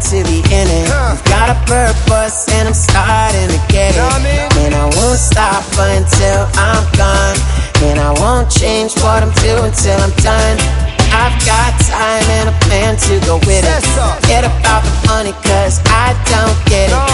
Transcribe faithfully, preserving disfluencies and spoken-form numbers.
to be in it. We've got a purpose and I'm starting to get it. And I won't stop until I'm gone. And I won't change what I'm doing till I'm done. I've got time and a plan to go with it. Forget about the money cause I don't get it.